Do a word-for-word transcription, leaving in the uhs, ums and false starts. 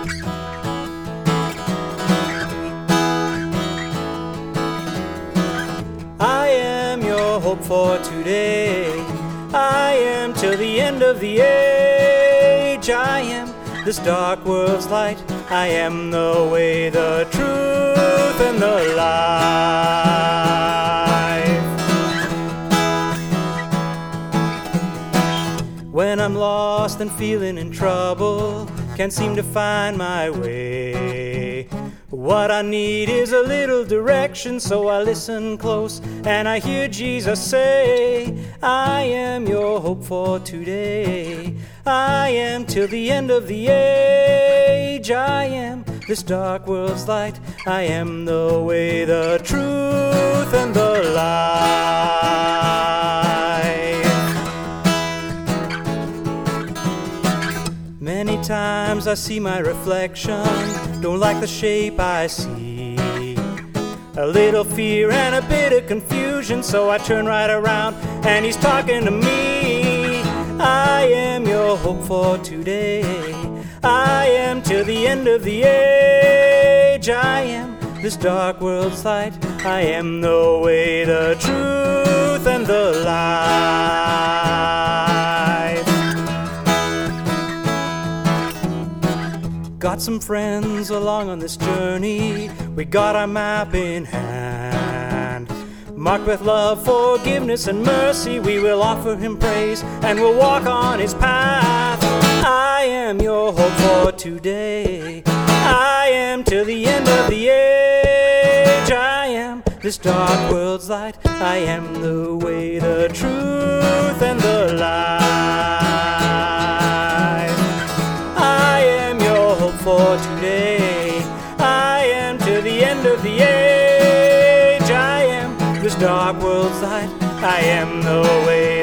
I am your hope for today. I am till the end of the age. I am this dark world's light. I am the way, the truth, and the life. When I'm lost and feeling in trouble, can't seem to find my way, what I need is a little direction, so I listen close and I hear Jesus say, I am your hope for today. I am till the end of the age. I am this dark world's light. I am the way, the truth, and the life. Many times I see my reflection, don't like the shape I see. A little fear and a bit of confusion, so I turn right around and he's talking to me. I am your hope for today. I am till the end of the age. I am this dark world's light. I am the way, the truth, and the life. Got some friends along on this journey. We got our map in hand, marked with love, forgiveness, and mercy. We will offer him praise and we'll walk on his path. I am your hope for today. I am till the end of the age. I am this dark world's light. I am the way, the truth, and the life. I am your hope for today. I am till the end of the age. I am this dark world's light. I am the way,